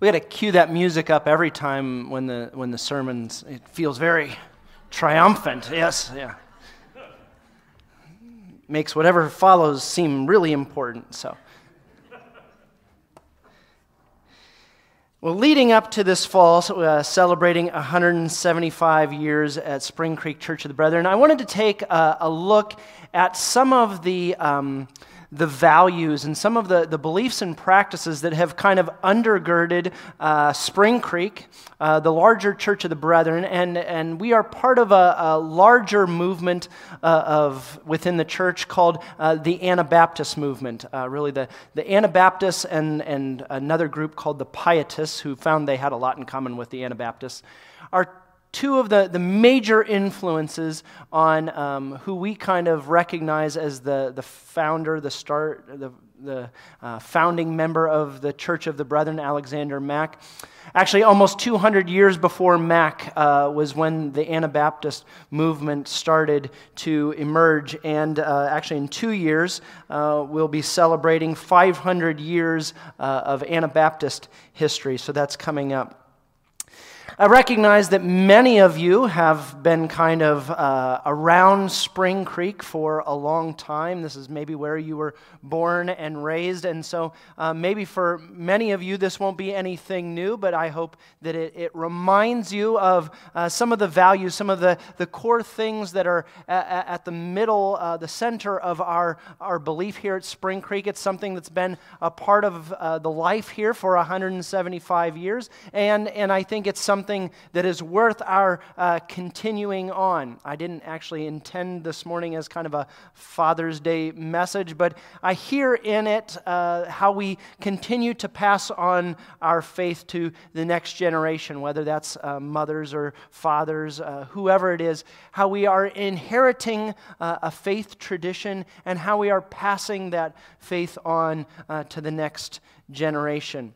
We got to cue that music up every time when the sermons, it feels very triumphant. Yes, yeah. Makes whatever follows seem really important, so. Well, leading up to this fall, celebrating 175 years at Spring Creek Church of the Brethren, I wanted to take a look at some of the values and some of the beliefs and practices that have kind of undergirded Spring Creek, the larger Church of the Brethren, and we are part of a larger movement within the church called the Anabaptist movement. Really, the Anabaptists and another group called the Pietists, who found they had a lot in common with the Anabaptists, are two of the major influences on who we kind of recognize as the founder, the founding member of the Church of the Brethren, Alexander Mack. Actually, almost 200 years before Mack was when the Anabaptist movement started to emerge. And actually, in 2 years, we'll be celebrating 500 years of Anabaptist history. So that's coming up. I recognize that many of you have been kind of around Spring Creek for a long time. This is maybe where you were born and raised, and so maybe for many of you this won't be anything new, but I hope that it reminds you of some of the values, some of the core things that are at the middle, the center of our belief here at Spring Creek. It's something that's been a part of the life here for 175 years, and I think it's something that is worth our continuing on. I didn't actually intend this morning as kind of a Father's Day message, but I hear in it how we continue to pass on our faith to the next generation, whether that's mothers or fathers, whoever it is, how we are inheriting a faith tradition and how we are passing that faith on to the next generation.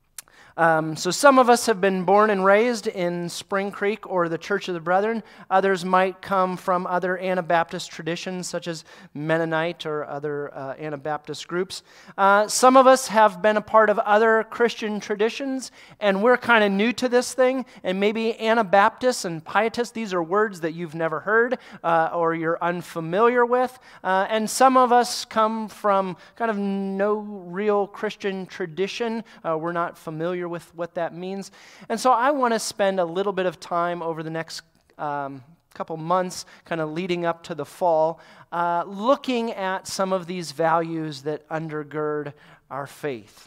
So some of us have been born and raised in Spring Creek or the Church of the Brethren. Others might come from other Anabaptist traditions, such as Mennonite or other Anabaptist groups. Some of us have been a part of other Christian traditions, and we're kind of new to this thing. And maybe Anabaptists and Pietists, these are words that you've never heard or you're unfamiliar with. And some of us come from kind of no real Christian tradition. We're not familiar with what that means. And so I want to spend a little bit of time over the next couple months, kind of leading up to the fall, looking at some of these values that undergird our faith.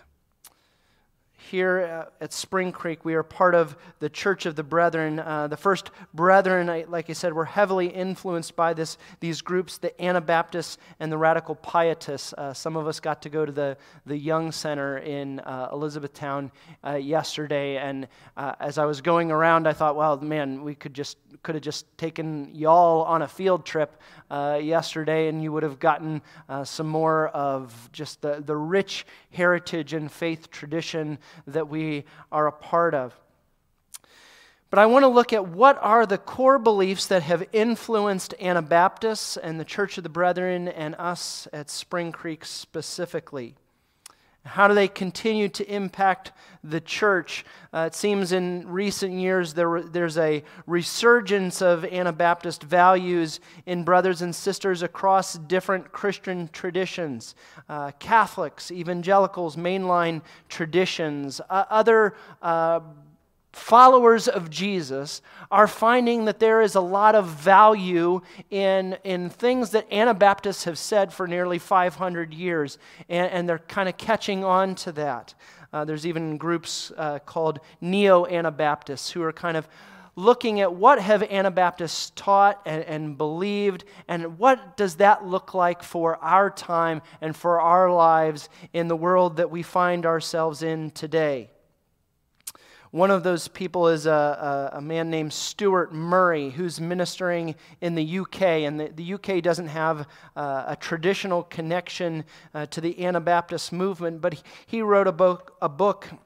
Here at Spring Creek, we are part of the Church of the Brethren. The first Brethren, like I said, were heavily influenced by these groups, the Anabaptists and the Radical Pietists. Some of us got to go to the Young Center in Elizabethtown yesterday, and as I was going around, I thought, well, man, we could have just taken y'all on a field trip yesterday, and you would have gotten some more of just the rich heritage and faith tradition that we are a part of. But I want to look at what are the core beliefs that have influenced Anabaptists and the Church of the Brethren and us at Spring Creek specifically. How do they continue to impact the church? It seems in recent years there's a resurgence of Anabaptist values in brothers and sisters across different Christian traditions. Catholics, evangelicals, mainline traditions, other followers of Jesus are finding that there is a lot of value in things that Anabaptists have said for nearly 500 years, and they're kind of catching on to that. There's even groups called Neo-Anabaptists who are kind of looking at what have Anabaptists taught and believed, and what does that look like for our time and for our lives in the world that we find ourselves in today. One of those people is a man named Stuart Murray, who's ministering in the UK, and the UK doesn't have a traditional connection to the Anabaptist movement, but he wrote a book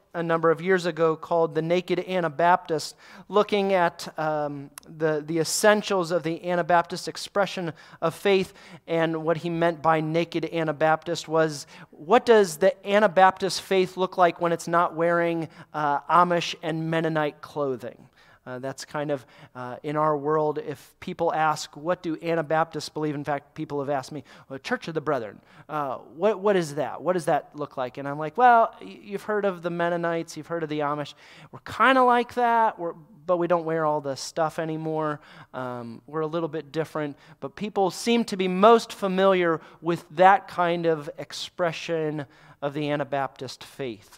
a number of years ago called The Naked Anabaptist, looking at the essentials of the Anabaptist expression of faith. And what he meant by naked Anabaptist was, what does the Anabaptist faith look like when it's not wearing Amish and Mennonite clothing? That's kind of, in our world, if people ask, what do Anabaptists believe? In fact, people have asked me, well, Church of the Brethren, what is that? What does that look like? And I'm like, well, you've heard of the Mennonites, you've heard of the Amish. We're kind of like that, but we don't wear all the stuff anymore. We're a little bit different, but people seem to be most familiar with that kind of expression of the Anabaptist faith.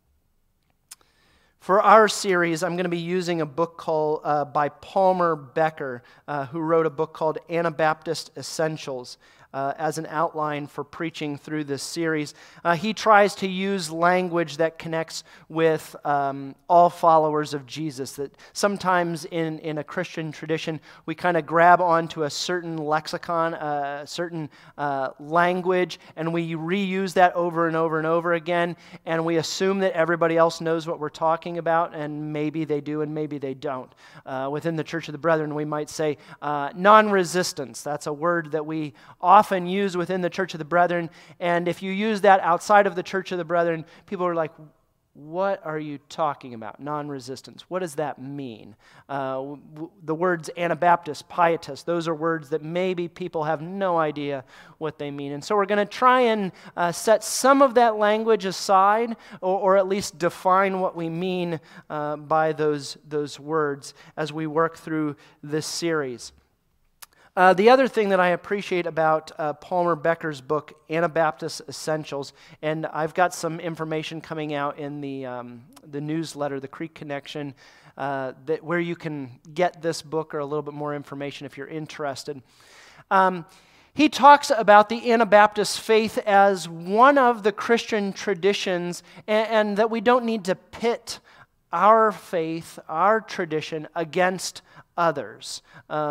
For our series, I'm going to be using a book called by Palmer Becker, who wrote a book called Anabaptist Essentials, as an outline for preaching through this series. He tries to use language that connects with all followers of Jesus. That sometimes in a Christian tradition, we kind of grab onto a certain lexicon, a certain language, and we reuse that over and over and over again, and we assume that everybody else knows what we're talking about, and maybe they do and maybe they don't. Within the Church of the Brethren, we might say non-resistance. That's a word that we often use within the Church of the Brethren, and if you use that outside of the Church of the Brethren, people are like, what are you talking about? Non-resistance. What does that mean? The words Anabaptist, Pietist, those are words that maybe people have no idea what they mean. And so we're going to try and set some of that language aside, or at least define what we mean by those words as we work through this series. The other thing that I appreciate about Palmer Becker's book, Anabaptist Essentials, and I've got some information coming out in the newsletter, The Creek Connection, where you can get this book or a little bit more information if you're interested. He talks about the Anabaptist faith as one of the Christian traditions, and that we don't need to pit our faith, our tradition, against others.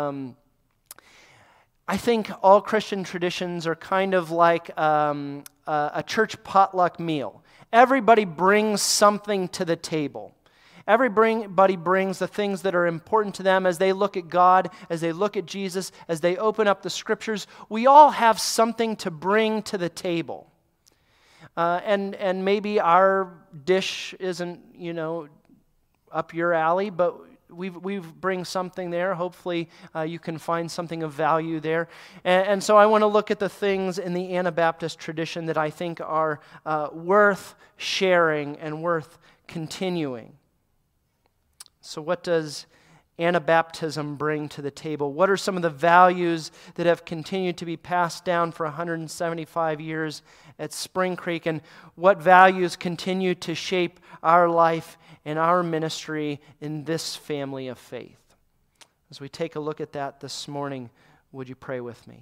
I think all Christian traditions are kind of like a church potluck meal. Everybody brings something to the table. Everybody brings the things that are important to them as they look at God, as they look at Jesus, as they open up the Scriptures. We all have something to bring to the table. And maybe our dish isn't, up your alley, but we bring something there. Hopefully you can find something of value there. And so I want to look at the things in the Anabaptist tradition that I think are worth sharing and worth continuing. So what does Anabaptism bring to the table? What are some of the values that have continued to be passed down for 175 years at Spring Creek? And what values continue to shape our life and our ministry in this family of faith? As we take a look at that this morning, would you pray with me?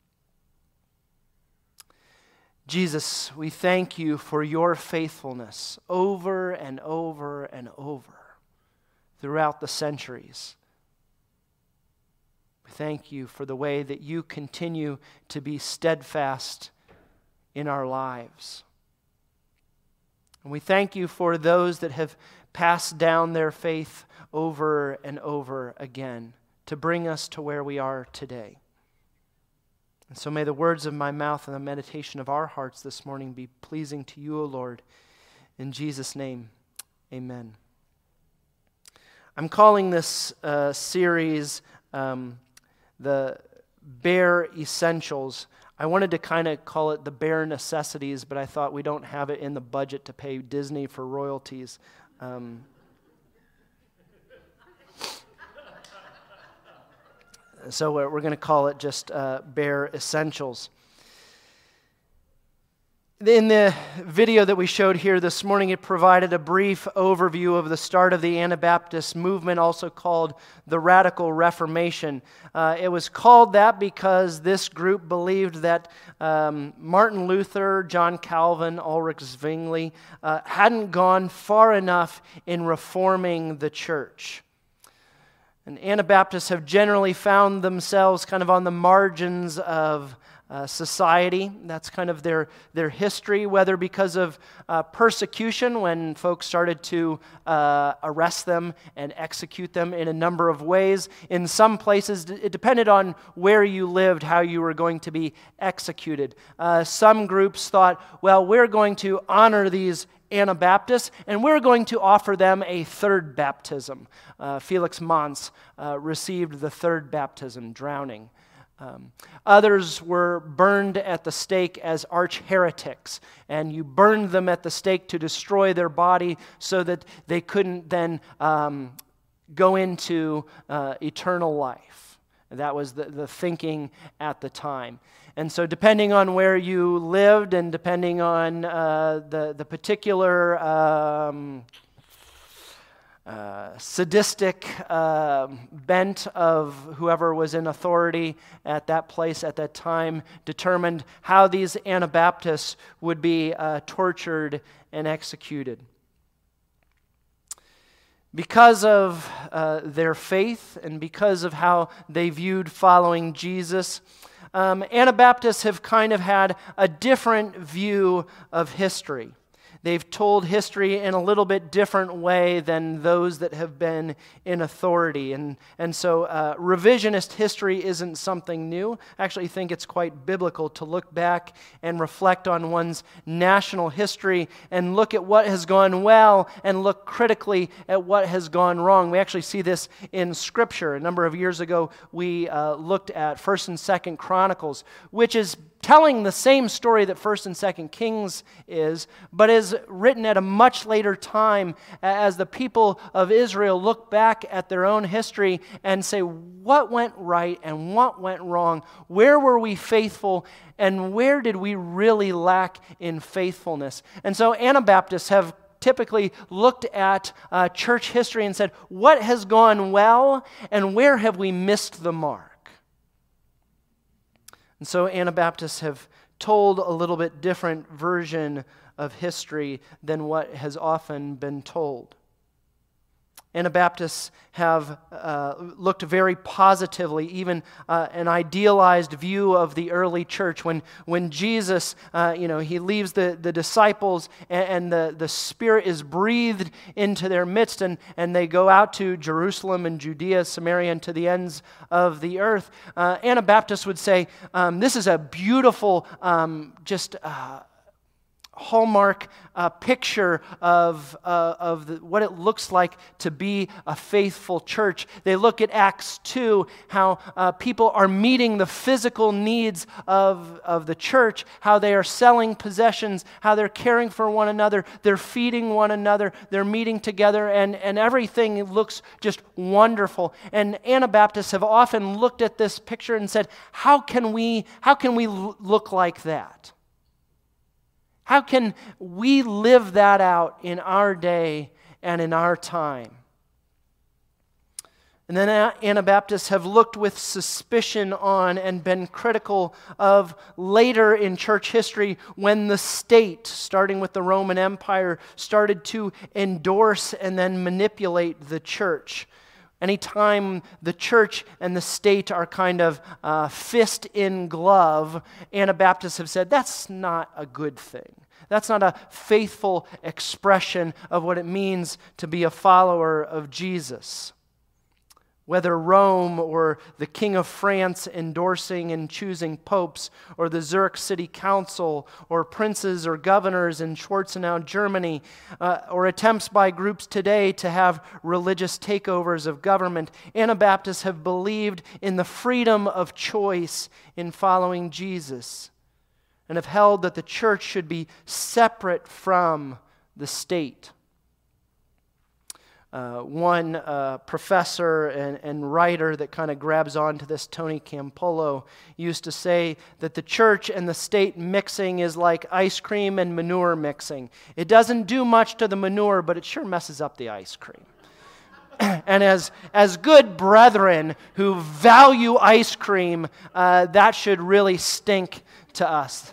Jesus, we thank you for your faithfulness over and over and over throughout the centuries. We thank you for the way that you continue to be steadfast in our lives. And we thank you for those that have passed down their faith over and over again to bring us to where we are today. And so may the words of my mouth and the meditation of our hearts this morning be pleasing to you, O Lord. In Jesus' name, amen. I'm calling this series the Bare Essentials. I wanted to kind of call it the Bare Necessities, but I thought we don't have it in the budget to pay Disney for royalties. So we're going to call it just Bare Essentials. In the video that we showed here this morning, it provided a brief overview of the start of the Anabaptist movement, also called the Radical Reformation. It was called that because this group believed that Martin Luther, John Calvin, Ulrich Zwingli hadn't gone far enough in reforming the church. And Anabaptists have generally found themselves kind of on the margins of society. That's kind of their history, whether because of persecution, when folks started to arrest them and execute them in a number of ways. In some places, it depended on where you lived, how you were going to be executed. Some groups thought, well, we're going to honor these Anabaptists, and we're going to offer them a third baptism. Felix Manz received the third baptism, drowning. Others were burned at the stake as arch heretics, and you burned them at the stake to destroy their body so that they couldn't then go into eternal life. That was the thinking at the time. And so depending on where you lived and depending on the particular sadistic bent of whoever was in authority at that place at that time determined how these Anabaptists would be tortured and executed. Because of their faith and because of how they viewed following Jesus, Anabaptists have kind of had a different view of history. They've told history in a little bit different way than those that have been in authority. And so revisionist history isn't something new. I actually think it's quite biblical to look back and reflect on one's national history and look at what has gone well and look critically at what has gone wrong. We actually see this in Scripture. A number of years ago, we looked at 1st and 2nd Chronicles, which is telling the same story that 1st and 2nd Kings is, but is written at a much later time as the people of Israel look back at their own history and say, what went right and what went wrong? Where were we faithful and where did we really lack in faithfulness? And so Anabaptists have typically looked at church history and said, what has gone well and where have we missed the mark? And so Anabaptists have told a little bit different version of history than what has often been told. Anabaptists have looked very positively, even an idealized view of the early church. When Jesus, he leaves the disciples and the Spirit is breathed into their midst and they go out to Jerusalem and Judea, Samaria, and to the ends of the earth. Anabaptists would say, this is a beautiful, hallmark picture of what it looks like to be a faithful church. They look at Acts 2, how people are meeting the physical needs of the church, how they are selling possessions, how they're caring for one another, they're feeding one another, they're meeting together, and everything looks just wonderful. And Anabaptists have often looked at this picture and said, how can we look like that? How can we live that out in our day and in our time? And then Anabaptists have looked with suspicion on and been critical of later in church history when the state, starting with the Roman Empire, started to endorse and then manipulate the church. Anytime the church and the state are kind of fist in glove, Anabaptists have said that's not a good thing. That's not a faithful expression of what it means to be a follower of Jesus. Whether Rome or the King of France endorsing and choosing popes, or the Zurich City Council, or princes or governors in Schwarzenau, Germany, or attempts by groups today to have religious takeovers of government, Anabaptists have believed in the freedom of choice in following Jesus, and have held that the church should be separate from the state. One professor and writer that kind of grabs onto this, Tony Campolo, used to say that the church and the state mixing is like ice cream and manure mixing. It doesn't do much to the manure, but it sure messes up the ice cream. And as good brethren who value ice cream, that should really stink to us.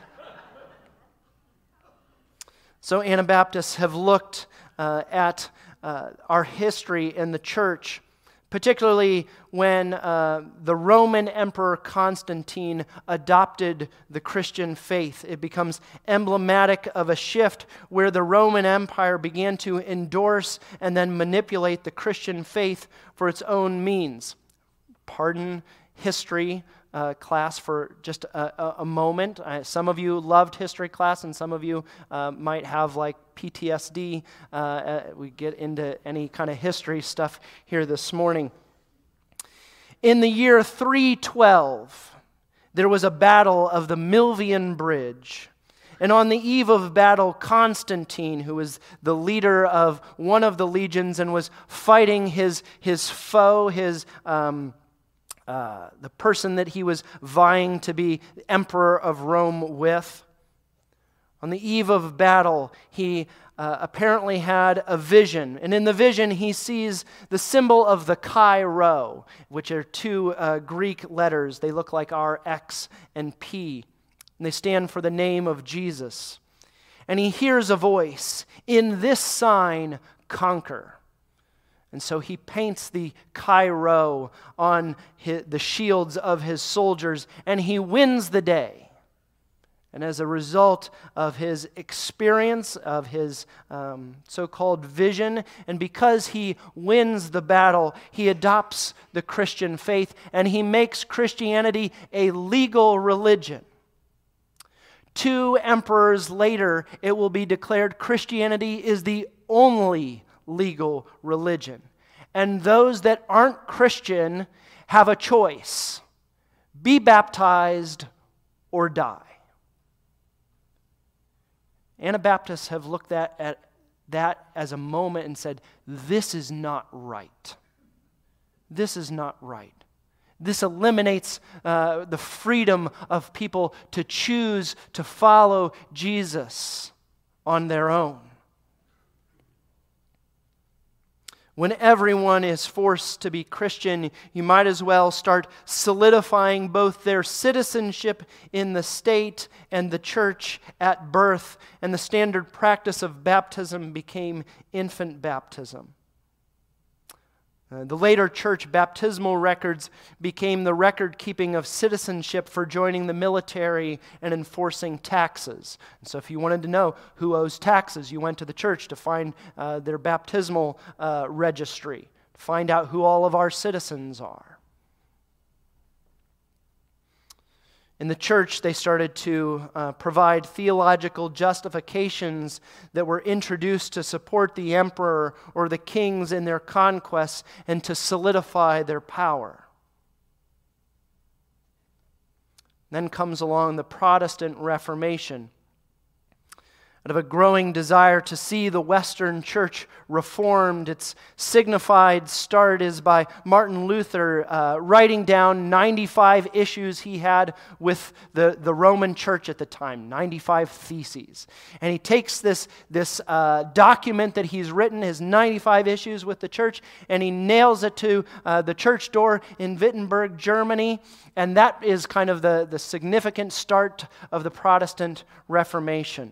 So Anabaptists have looked at our history in the church particularly when the Roman Emperor Constantine adopted the Christian faith. It becomes emblematic of a shift where the Roman Empire began to endorse and then manipulate the Christian faith for its own means. Pardon history class for just a moment. Some of you loved history class, and some of you might have like PTSD. We get into any kind of history stuff here this morning. In the year 312, there was a battle of the Milvian Bridge. And on the eve of battle, Constantine, who was the leader of one of the legions and was fighting his foe, the person that he was vying to be emperor of Rome with. On the eve of battle, he apparently had a vision. And in the vision, he sees the symbol of the Chi Rho, which are two Greek letters. They look like our X and P. And they stand for the name of Jesus. And he hears a voice, "In this sign, conquer." And so he paints the Chi Rho on the shields of his soldiers, and he wins the day. And as a result of his experience, of his so-called vision, and because he wins the battle, he adopts the Christian faith, and he makes Christianity a legal religion. 2 emperors later, it will be declared Christianity is the only legal religion. And those that aren't Christian have a choice: be baptized or die. Anabaptists have looked at that as a moment and said, this is not right. This is not right. This eliminates the freedom of people to choose to follow Jesus on their own. When everyone is forced to be Christian, you might as well start solidifying both their citizenship in the state and the church at birth, and the standard practice of baptism became infant baptism. The later church baptismal records became the record-keeping of citizenship for joining the military and enforcing taxes. And so if you wanted to know who owes taxes, you went to the church to find their baptismal registry, to find out who all of our citizens are. In the church, they started to provide theological justifications that were introduced to support the emperor or the kings in their conquests and to solidify their power. Then comes along the Protestant Reformation. Out of a growing desire to see the Western Church reformed, its signified start is by Martin Luther writing down 95 issues he had with the Roman Church at the time, 95 theses. And he takes this document that he's written, his 95 issues with the church, and he nails it to the church door in Wittenberg, Germany. And that is kind of the significant start of the Protestant Reformation.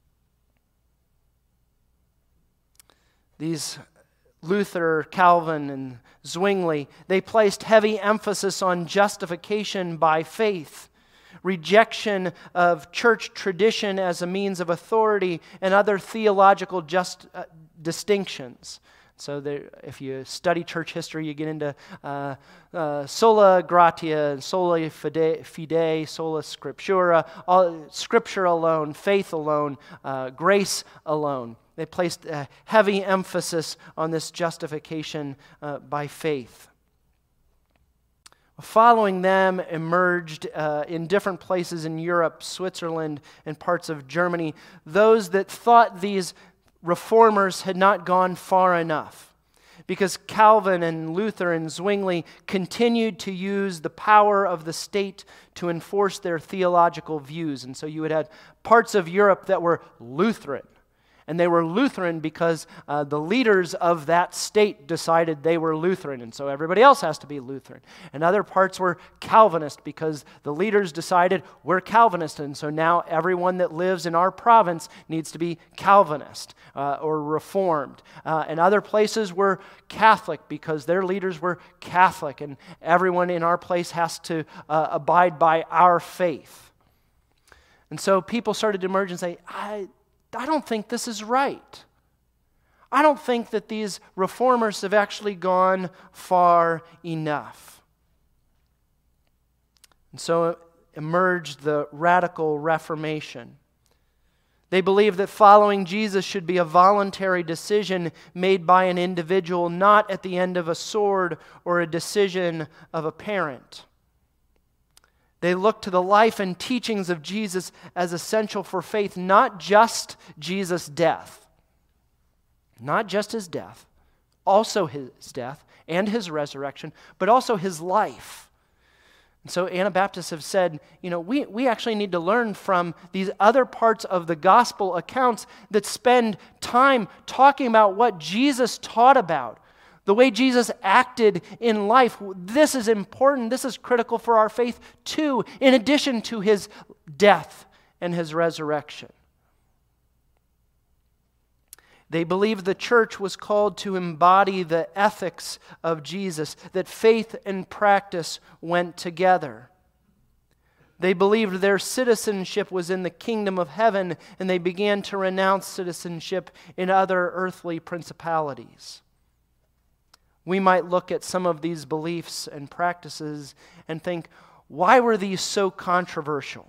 These Luther, Calvin, and Zwingli, they placed heavy emphasis on justification by faith, rejection of church tradition as a means of authority, and other theological distinctions. So if you study church history, you get into sola gratia, sola fide, sola scriptura, all, Scripture alone, faith alone, grace alone. They placed a heavy emphasis on this justification by faith. Following them emerged in different places in Europe, Switzerland, and parts of Germany, those that thought these reformers had not gone far enough, because Calvin and Luther and Zwingli continued to use the power of the state to enforce their theological views. And so you would have parts of Europe that were Lutheran, And they were Lutheran because the leaders of that state decided they were Lutheran, and so everybody else has to be Lutheran. And other parts were Calvinist because the leaders decided we're Calvinist, and so now everyone that lives in our province needs to be Calvinist or Reformed. And other places were Catholic because their leaders were Catholic, and everyone in our place has to abide by our faith. And so people started to emerge and say, I don't think this is right. I don't think that these reformers have actually gone far enough. And so emerged the radical Reformation. They believed that following Jesus should be a voluntary decision made by an individual, not at the end of a sword or a decision of a parent. They look to the life and teachings of Jesus as essential for faith, not just Jesus' death. Not just his death, also his death and his resurrection, but also his life. And so Anabaptists have said, we actually need to learn from these other parts of the gospel accounts that spend time talking about what Jesus taught about. The way Jesus acted in life, this is important, this is critical for our faith too, in addition to his death and his resurrection. They believed the church was called to embody the ethics of Jesus, that faith and practice went together. They believed their citizenship was in the kingdom of heaven, and they began to renounce citizenship in other earthly principalities. We might look at some of these beliefs and practices and think, why were these so controversial?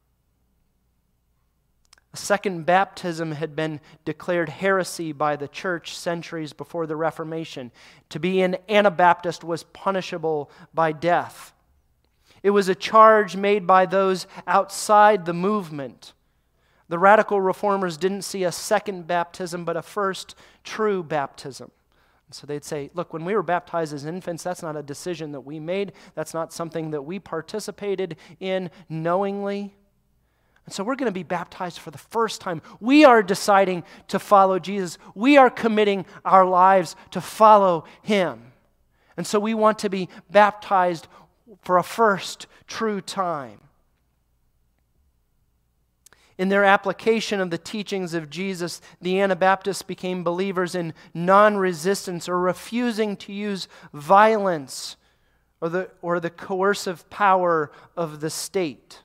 A second baptism had been declared heresy by the church centuries before the Reformation. To be an Anabaptist was punishable by death. It was a charge made by those outside the movement. The radical reformers didn't see a second baptism, but a first true baptism. So they'd say, look, when we were baptized as infants, that's not a decision that we made. That's not something that we participated in knowingly. And so we're going to be baptized for the first time. We are deciding to follow Jesus. We are committing our lives to follow him. And so we want to be baptized for a first true time. In their application of the teachings of Jesus, the Anabaptists became believers in non-resistance or refusing to use violence or the coercive power of the state.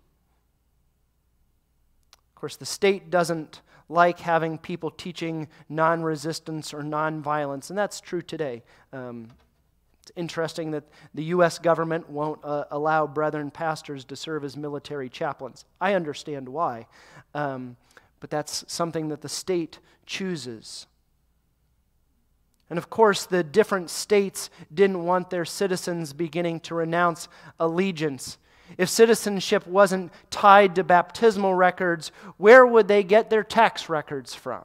Of course, the state doesn't like having people teaching non-resistance or non-violence, and that's true today. It's interesting that the U.S. government won't allow brethren pastors to serve as military chaplains. I understand why, but that's something that the state chooses. And of course, the different states didn't want their citizens beginning to renounce allegiance. If citizenship wasn't tied to baptismal records, where would they get their tax records from?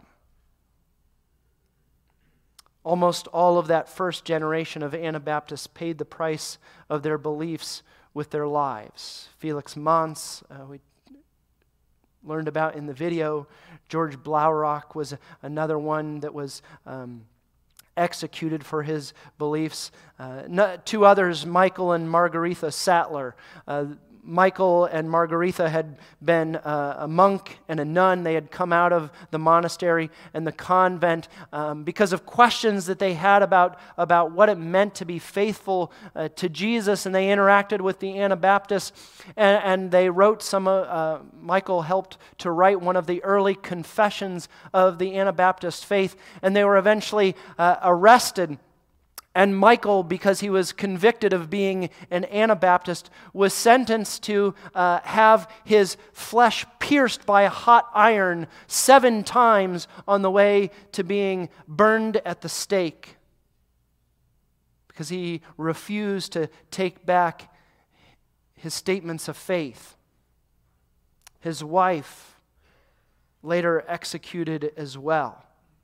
Almost all of that first generation of Anabaptists paid the price of their beliefs with their lives. Felix Manz, we learned about in the video. George Blaurock was another one that was executed for his beliefs. Two others, Michael and Margaretha Sattler. Michael and Margaretha had been a monk and a nun. They had come out of the monastery and the convent because of questions that they had about what it meant to be faithful to Jesus, and they interacted with the Anabaptists, and they wrote Michael helped to write one of the early confessions of the Anabaptist faith, and they were eventually arrested. And Michael, because he was convicted of being an Anabaptist, was sentenced to have his flesh pierced by a hot iron 7 times on the way to being burned at the stake, because he refused to take back his statements of faith. His wife later executed as well.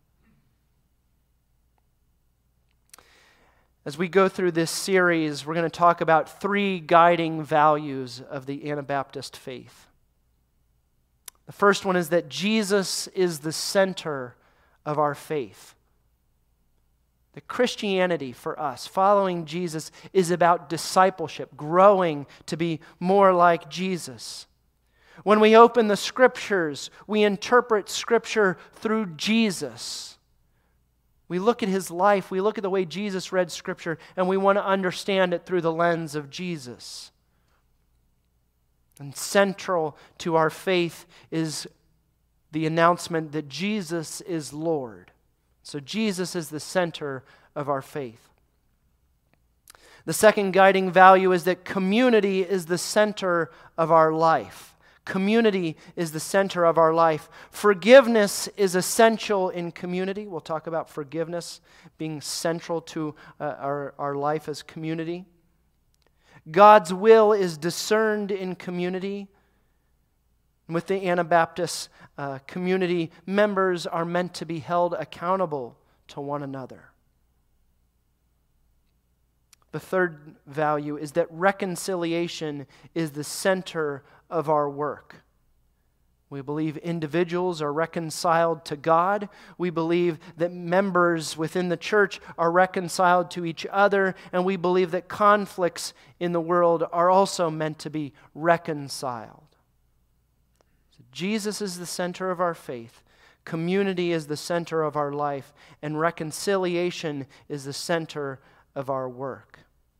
As we go through this series, we're going to talk about 3 guiding values of the Anabaptist faith. The first one is that Jesus is the center of our faith. The Christianity for us, following Jesus, is about discipleship, growing to be more like Jesus. When we open the Scriptures, we interpret Scripture through Jesus. We look at His life, we look at the way Jesus read Scripture, and we want to understand it through the lens of Jesus. And central to our faith is the announcement that Jesus is Lord. So Jesus is the center of our faith. The second guiding value is that community is the center of our life. Community is the center of our life. Forgiveness is essential in community. We'll talk about forgiveness being central to our life as community. God's will is discerned in community. With the Anabaptist community, members are meant to be held accountable to one another. The third value is that reconciliation is the center of our work. We believe individuals are reconciled to God. We believe that members within the church are reconciled to each other. And we believe that conflicts in the world are also meant to be reconciled. Jesus is the center of our faith. Community is the center of our life. And reconciliation is the center of our work.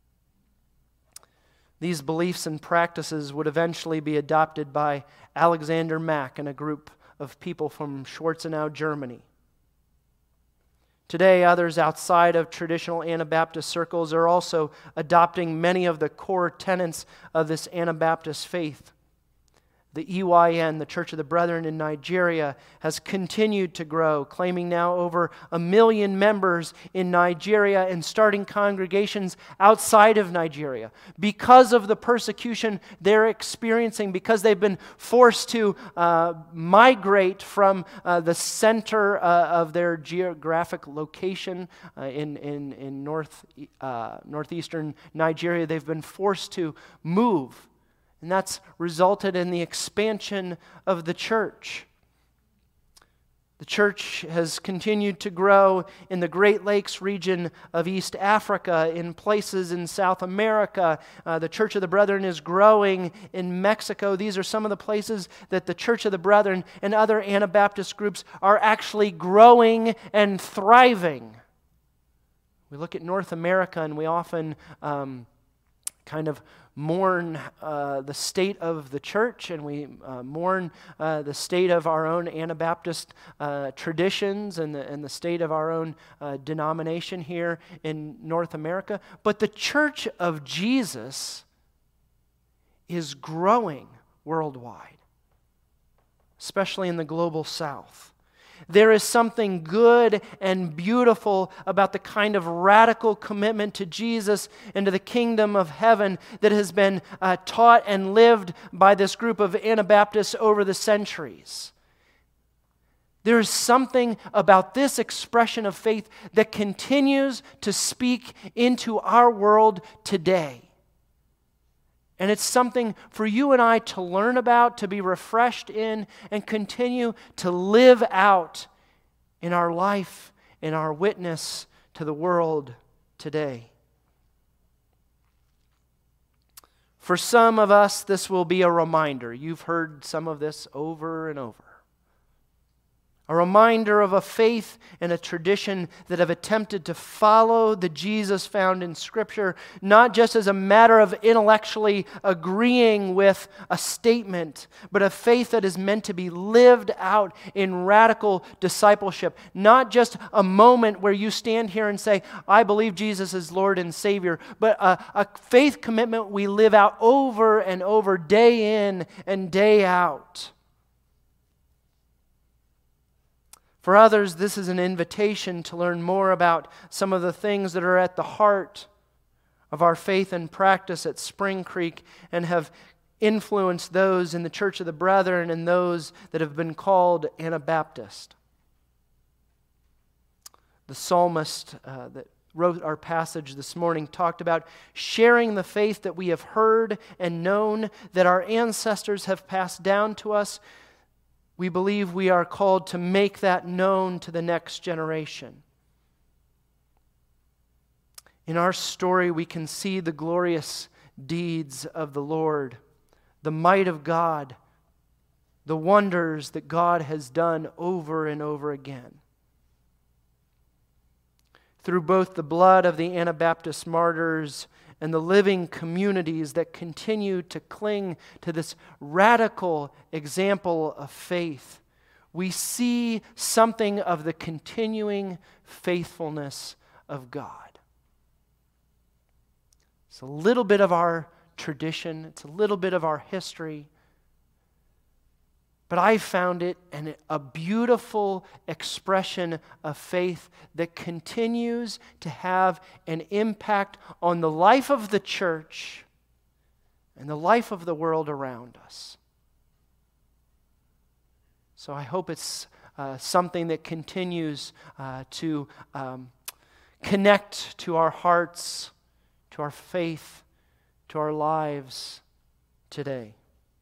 These beliefs and practices would eventually be adopted by Alexander Mack and a group of people from Schwarzenau, Germany. Today, others outside of traditional Anabaptist circles are also adopting many of the core tenets of this Anabaptist faith. The EYN, the Church of the Brethren in Nigeria, has continued to grow, claiming now over 1 million members in Nigeria and starting congregations outside of Nigeria. Because of the persecution they're experiencing, because they've been forced to migrate from the center of their geographic location in northeastern Nigeria, they've been forced to move. And that's resulted in the expansion of the church. The church has continued to grow in the Great Lakes region of East Africa, in places in South America. The Church of the Brethren is growing in Mexico. These are some of the places that the Church of the Brethren and other Anabaptist groups are actually growing and thriving. We look at North America and we often kind of mourn the state of the church, and we mourn the state of our own Anabaptist traditions and the state of our own denomination here in North America. But the Church of Jesus is growing worldwide, especially in the global South. There is something good and beautiful about the kind of radical commitment to Jesus and to the kingdom of heaven that has been taught and lived by this group of Anabaptists over the centuries. There is something about this expression of faith that continues to speak into our world today. And it's something for you and I to learn about, to be refreshed in, and continue to live out in our life, in our witness to the world today. For some of us, this will be a reminder. You've heard some of this over and over. A reminder of a faith and a tradition that have attempted to follow the Jesus found in Scripture, not just as a matter of intellectually agreeing with a statement, but a faith that is meant to be lived out in radical discipleship. Not just a moment where you stand here and say, I believe Jesus is Lord and Savior, but a faith commitment we live out over and over, day in and day out. For others, this is an invitation to learn more about some of the things that are at the heart of our faith and practice at Spring Creek and have influenced those in the Church of the Brethren and those that have been called Anabaptist. The psalmist that wrote our passage this morning talked about sharing the faith that we have heard and known, that our ancestors have passed down to us, we believe we are called to make that known to the next generation. In our story, we can see the glorious deeds of the Lord, the might of God, the wonders that God has done over and over again. Through both the blood of the Anabaptist martyrs and the living communities that continue to cling to this radical example of faith, we see something of the continuing faithfulness of God. It's a little bit of our tradition, it's a little bit of our history, but I found it a beautiful expression of faith that continues to have an impact on the life of the church and the life of the world around us. So I hope it's something that continues to connect to our hearts, to our faith, to our lives today.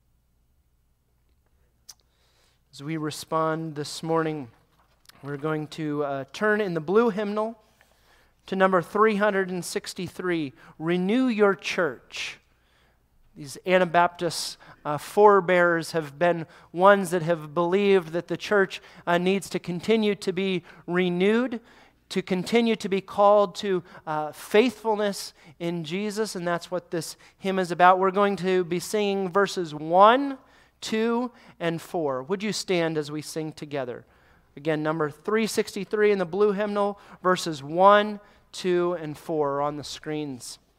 As we respond this morning, we're going to turn in the blue hymnal to number 363, Renew Your Church. These Anabaptist forebears have been ones that have believed that the church needs to continue to be renewed, to continue to be called to faithfulness in Jesus, and that's what this hymn is about. We're going to be singing verses 1, 2, and 4. Would you stand as we sing together? Again, number 363 in the blue hymnal, verses 1, 2, and 4 are on the screens.